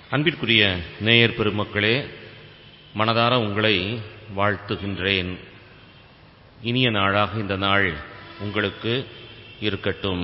அன்பிற்குரிய நேயர் பெருமக்களே, மனதார உங்களை வாழ்த்துகின்றேன். இனிய நாளாக இந்த நாள் உங்களுக்கு இருக்கட்டும்.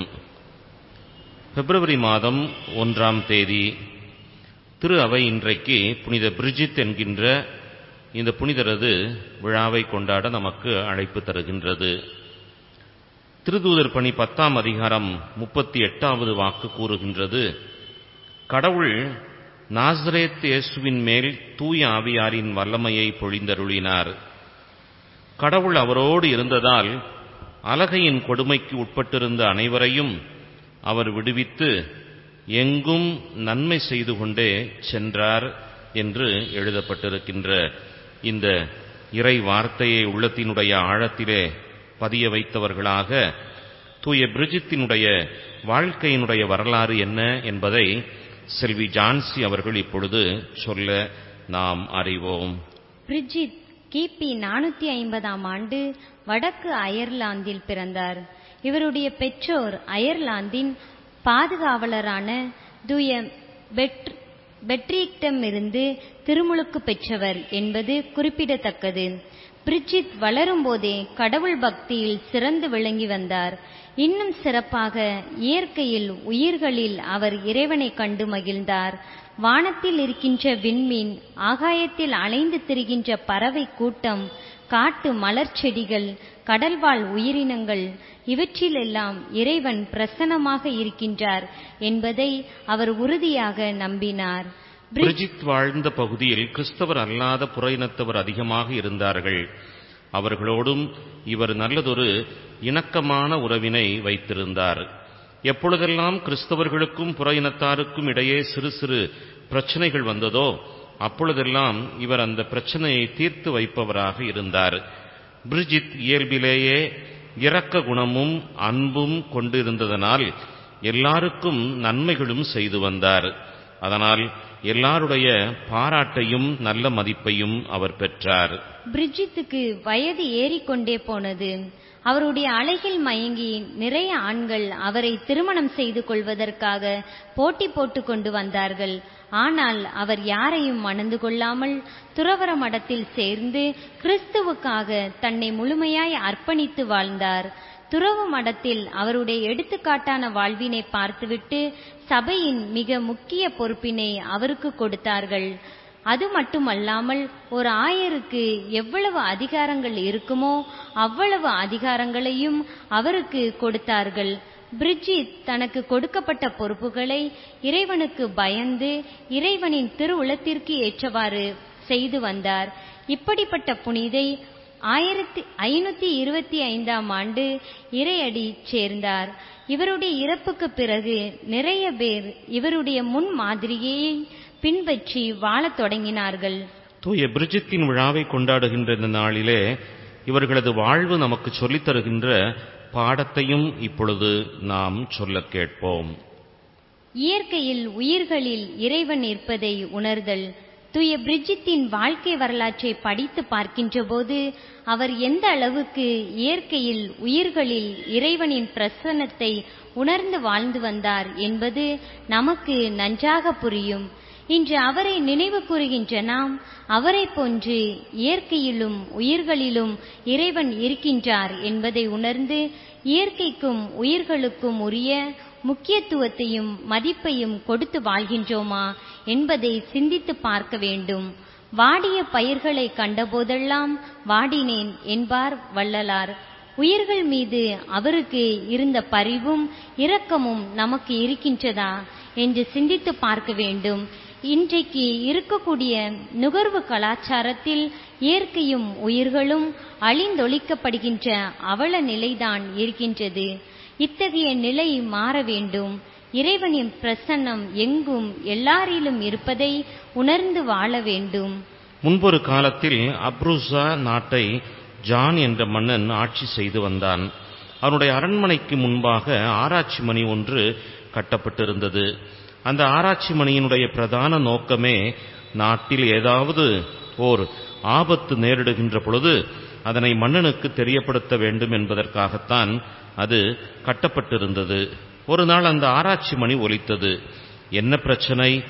பிப்ரவரி மாதம் 1ஆம் தேதி திரு அவை இன்றைக்கு புனித பிரிஜித் என்கின்ற இந்த புனிதரது விழாவை கொண்டாட நமக்கு அழைப்பு தருகின்றது. திருத்தூதர் பணி 10ஆம் அதிகாரம் 38வது வாக்கு கூறுகின்றது, கடவுள் நாசரேத் இயேசுவின் மேல் தூய ஆவியாரின் வல்லமையை பொழிந்தருளினார். கடவுள் அவரோடு இருந்ததால் அலகையின் கொடுமைக்கு உட்பட்டிருந்த அனைவரையும் அவர் விடுவித்து எங்கும் நன்மை செய்து கொண்டே சென்றார் என்று எழுதப்பட்டிருக்கின்ற இந்த இறை வார்த்தையை உள்ளத்தினுடைய ஆழத்திலே பதிய வைத்தவர்களாக தூய பிரிஜித்தினுடைய வாழ்க்கையினுடைய வரலாறு என்ன என்பதை செல்வி ஜான்சி அவர்கள் இப்பொழுது சொல்ல நாம் அறிவோம். பிரிஜித் கிபி 450ஆம் ஆண்டு வடக்கு அயர்லாந்தில் பிறந்தார். இவருடைய பெற்றோர் அயர்லாந்தின் பாதுகாவலரான தூய பெட்ரிக்டமிருந்து திருமுழுக்கு பெற்றவர் என்பது குறிப்பிடத்தக்கது. பிரிஜித் வளரும்போதே கடவுள் பக்தியில் சிறந்து விளங்கி வந்தார். இன்னும் சிறப்பாக இயற்கையில் உயிர்களில் அவர் இறைவனை கண்டு மகிழ்ந்தார். வானத்தில் இருக்கின்ற விண்மீன், ஆகாயத்தில் அலைந்து திரிகின்ற பறவை கூட்டம், காட்டு மலர் செடிகள், கடல்வாழ் உயிரினங்கள், இவற்றிலெல்லாம் இறைவன் பிரசன்னமாக இருக்கின்றார் என்பதை அவர் உறுதியாக நம்பினார். பிரிஜித் வாழ்ந்த பகுதியில் கிறிஸ்தவர் அல்லாத புற இனத்தவர் அதிகமாக இருந்தார்கள். அவர்களோடும் இவர் நல்லதொரு இணக்கமான உறவினை வைத்திருந்தார். எப்பொழுதெல்லாம் கிறிஸ்தவர்களுக்கும் புற இனத்தாருக்கும் இடையே சிறு சிறு பிரச்சனைகள் வந்ததோ அப்பொழுதெல்லாம் இவர் அந்த பிரச்சனையை தீர்த்து வைப்பவராக இருந்தார். பிரிஜித் இயல்பிலேயே இரக்க குணமும் அன்பும் கொண்டிருந்ததனால் எல்லாருக்கும் நன்மைகளும் செய்து வந்தார். அதனால் எல்லாருடைய பாராட்டையும் நல்ல மதிப்பையும் அவர் பெற்றார். பிரிஜித்துக்கு வயது ஏறிக்கொண்டே போனது. அவருடைய அழகில் மயங்கி நிறைய ஆண்கள் அவரை திருமணம் செய்து கொள்வதற்காக போட்டி போட்டு கொண்டு வந்தார்கள். ஆனால் அவர் யாரையும் மணந்து கொள்ளாமல் துறவற மடத்தில் சேர்ந்து கிறிஸ்துவுக்காக தன்னை முழுமையாய் அர்ப்பணித்து வாழ்ந்தார். துறவு மடத்தில் அவருடைய எடுத்துக்காட்டான வாழ்வினை பார்த்துவிட்டு சபையின் மிக முக்கிய பொறுப்பினை அவருக்கு கொடுத்தார்கள். அது மட்டுமல்லாமல் ஒரு ஆயருக்கு எவ்வளவு அதிகாரங்கள் இருக்குமோ அவ்வளவு அதிகாரங்களையும் அவருக்கு கொடுத்தார்கள். பிரிஜித் தனக்கு கொடுக்கப்பட்ட பொறுப்புகளை இறைவனுக்கு பயந்து இறைவனின் திருவுளத்திற்கு ஏற்றவாறு செய்து வந்தார். இப்படிப்பட்ட புனிதை 1525ஆம் ஆண்டு இறையடி சேர்ந்தார். இவருடைய இறப்புக்கு பிறகு நிறைய பேர் இவருடைய முன் மாதிரியை பின்பற்றி வாழத் தொடங்கினார்கள். தூய பிரிஜித்தின் விழாவை கொண்டாடுகின்ற இந்த நாளிலே இவர்களது வாழ்வு நமக்கு சொல்லித் தருகின்ற பாடத்தையும் இப்பொழுது நாம் சொல்ல கேட்போம். இயற்கையில் உயிர்களில் இறைவன் இருப்பதை உணர்தல். தூய பிரிஜித்தின் வாழ்க்கை வரலாற்றை படித்து பார்க்கின்ற போது அவர் எந்த அளவுக்கு இயற்கையில் உயிர்களில் இறைவனின் பிரசன்னத்தை உணர்ந்து வாழ்ந்து வந்தார் என்பது நமக்கு நன்றாக புரியும். இன்று அவரை நினைவு கூறுகின்ற நாம் அவரை போன்று இயற்கையிலும் உயிர்களிலும் இறைவன் இருக்கின்றார் என்பதை உணர்ந்து இயற்கைக்கும் உயிர்களுக்கும் உரிய முக்கியத்துவத்தையும் மதிப்பையும் கொடுத்து வாழ்கின்றோமா என்பதை சிந்தித்து பார்க்க வேண்டும். வாடிய பயிர்களை கண்டபோதெல்லாம் வாடினேன் என்பார் வள்ளலார். உயிர்கள் மீது அவருக்கு இருந்த பரிவும் இரக்கமும் நமக்கு இருக்கின்றதா என்று சிந்தித்து பார்க்க வேண்டும். இன்றைக்கு இருக்கக்கூடிய நுகர்வு கலாச்சாரத்தில் இயற்கையும் உயிர்களும் அழிந்தொழிக்கப்படுகின்ற அவல நிலைதான் இருக்கின்றது. இத்தகைய நிலை மாற வேண்டும். இறைவனின் பிரசன்னம் எங்கும் எல்லாரிலும் இருப்பதை உணர்ந்து வாழ வேண்டும். முன்பொரு காலத்தில் அப்ரூசா நாட்டை ஜான் என்ற மன்னன் ஆட்சி செய்து வந்தான். அவனுடைய அரண்மனைக்கு முன்பாக ஆராய்ச்சி மணி ஒன்று கட்டப்பட்டிருந்தது. அந்த ஆராய்ச்சி மணியினுடைய பிரதான நோக்கமே நாட்டில் ஏதாவது ஓர் ஆபத்து நேரிடுகின்ற பொழுது அதனை மன்னனுக்கு தெரியப்படுத்த வேண்டும் என்பதற்காகத்தான் அது கட்டப்பட்டிருந்தது. ஒரு நாள் அந்த ஆராய்ச்சி மணி ஒலித்தது. என்ன பிரச்சனை?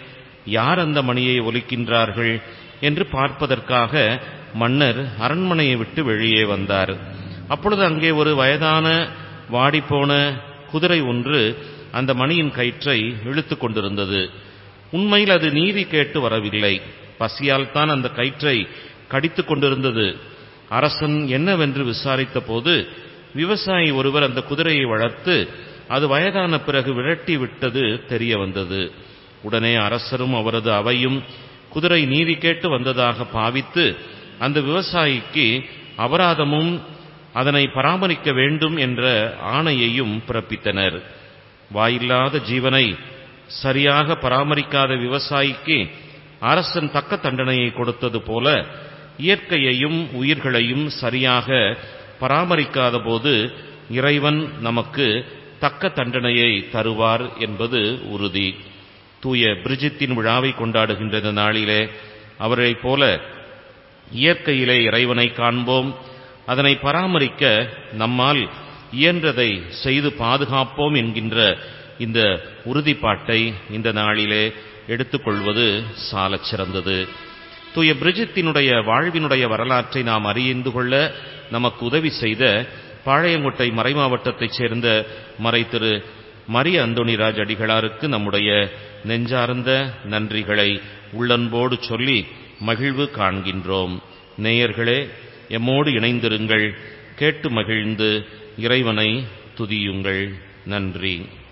யார் அந்த மணியை ஒலிக்கின்றார்கள் என்று பார்ப்பதற்காக மன்னர் அரண்மனையை விட்டு வெளியே வந்தார். அப்பொழுது அங்கே ஒரு வயதான வாடிப்போன குதிரை ஒன்று அந்த மணியின் கயிற்றை இழுத்து கொண்டிருந்தது. உண்மையில் அது நீதி கேட்டு வரவில்லை, பசியால் தான் அந்த கயிற்றை கடித்துக் கொண்டிருந்தது. அரசன் என்னவென்று விசாரித்த போது விவசாயி ஒருவர் அந்த குதிரையை வளர்த்து அது வயதான பிறகு விரட்டி விட்டது தெரிய வந்தது. உடனே அரசரும் அவரது அவையும் குதிரை நீதி கேட்டு வந்ததாக பாவித்து அந்த விவசாயிக்கு அபராதமும் அதனை பராமரிக்க வேண்டும் என்ற ஆணையையும் பிறப்பித்தனர். வாயில்லாத ஜீவனை சரியாக பராமரிக்காத விவசாயிக்கு அரசன் தக்க தண்டனையை கொடுத்தது போல இயற்கையையும் உயிர்களையும் சரியாக பராமரிக்காத போது இறைவன் நமக்கு தக்க தண்டனையை தருவார் என்பது உறுதி. தூய பிரிஜித்தின் விழாவை கொண்டாடுகின்ற இந்த நாளிலே அவரைப் போல இயற்கையிலே இறைவனை காண்போம், அதனை பராமரிக்க நம்மால் இயன்றதை செய்து பாதுகாப்போம் என்கின்ற இந்த உறுதிப்பாட்டை இந்த நாளிலே எடுத்துக்கொள்வது சாலச் சிறந்தது. தூய பிரிஜித்தினுடைய வாழ்வினுடைய வரலாற்றை நாம் அறிந்து கொள்ள நமக்கு உதவி செய்த பாளையங்கோட்டை மறைமாவட்டத்தைச் சேர்ந்த மறை திரு மரிய அந்தோணிராஜ் அடிகளாருக்கு நம்முடைய நெஞ்சார்ந்த நன்றிகளை உள்ளன்போடு சொல்லி மகிழ்வு காண்கின்றோம். நேயர்களே, எம்மோடு இணைந்திருங்கள், கேட்டு மகிழ்ந்து இறைவனை துதியுங்கள். நன்றி.